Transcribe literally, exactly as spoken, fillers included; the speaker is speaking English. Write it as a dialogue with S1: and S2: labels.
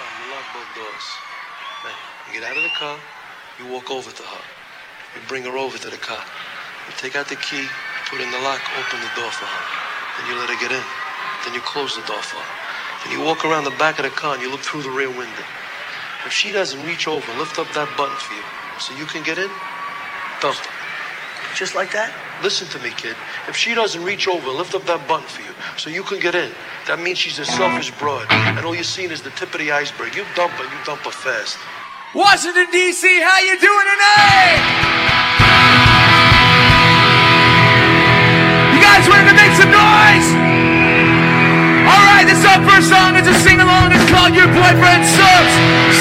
S1: car, you lock both doors. Then you get out of the car, you walk over to her. You bring her over to the car. You take out the key, put in the lock, open the door for her. Then you let her get in. Then you close the door for her. Then you walk around the back of the car and you look through the rear window. If she doesn't reach over, lift up that button for you so you can get in, dump her.
S2: Just like that?
S1: Listen to me, kid. If she doesn't reach over, lift up that button for you so you can get in. That means she's a selfish broad, and all you're seeing is the tip of the iceberg. You dump her, you dump her fast.
S3: Washington, D C, how you doing tonight? You guys ready to make some noise? All right, this is our first song. It's a sing-along. It's called Your Boyfriend Sucks.